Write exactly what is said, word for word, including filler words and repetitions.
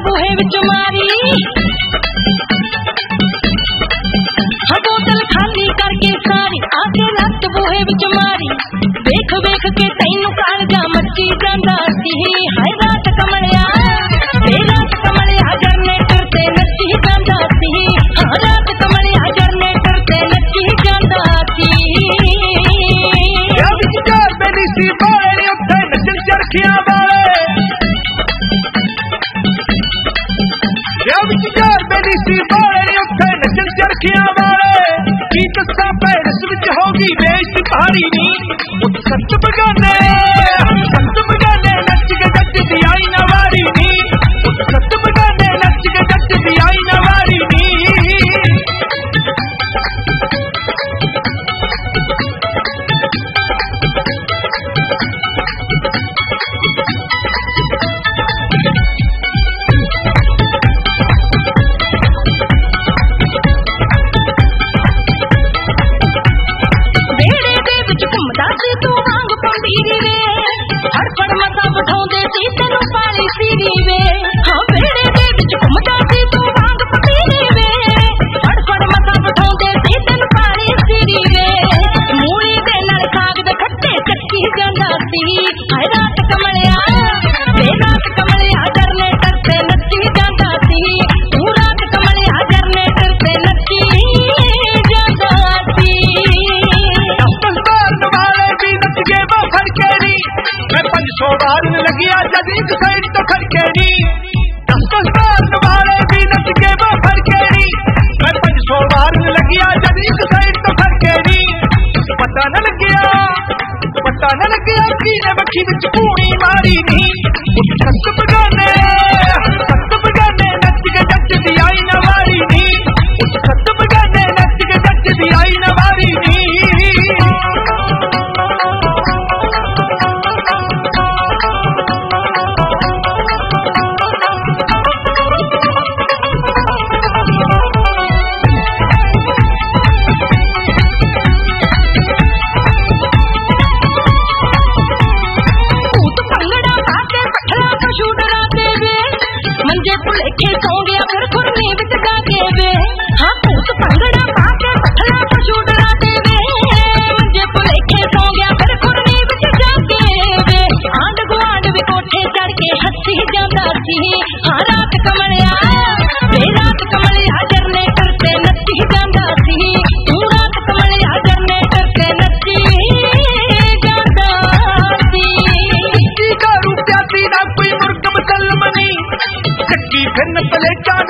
बूहे विच मारी बोतल खाली करके सारी आके लत बूहे विच मारी वेख वेख के तैनू कालजा मची जांदा सी हाय रात कमलिया वे रात कमलिया जनरेटर ते नची जांदा सी हाँ रात कमलिया जनरेटर ते नची जांदा सी सी बाले उत्थे नचन चरखियां वाले या विचार मेरी सी बाले उत्थे नचन चरखियां वाले की दस्सा पैरस विच होगी बेइज्जती भारी नी उठ सच बगाने सच बगाने नच के जट दी आई ना वारी नी उठ सच बगाने नच के जट दी आई ना वारी नी लगिया जद एक साइड तो खड़केनी दस दस बार वाले भी नच के वो फड़केनी मैं पंज सौ बार लगिया जद एक साइड तो खड़केनी पता न लगिया पता न लगिया की ने बखी विच कूणी मारी नी उठ सत बगाने सत बगाने नच के जट दी आई ना वारी नी उठ सत बगाने नच के जट दी आई ना वारी नी फिर न पलेटा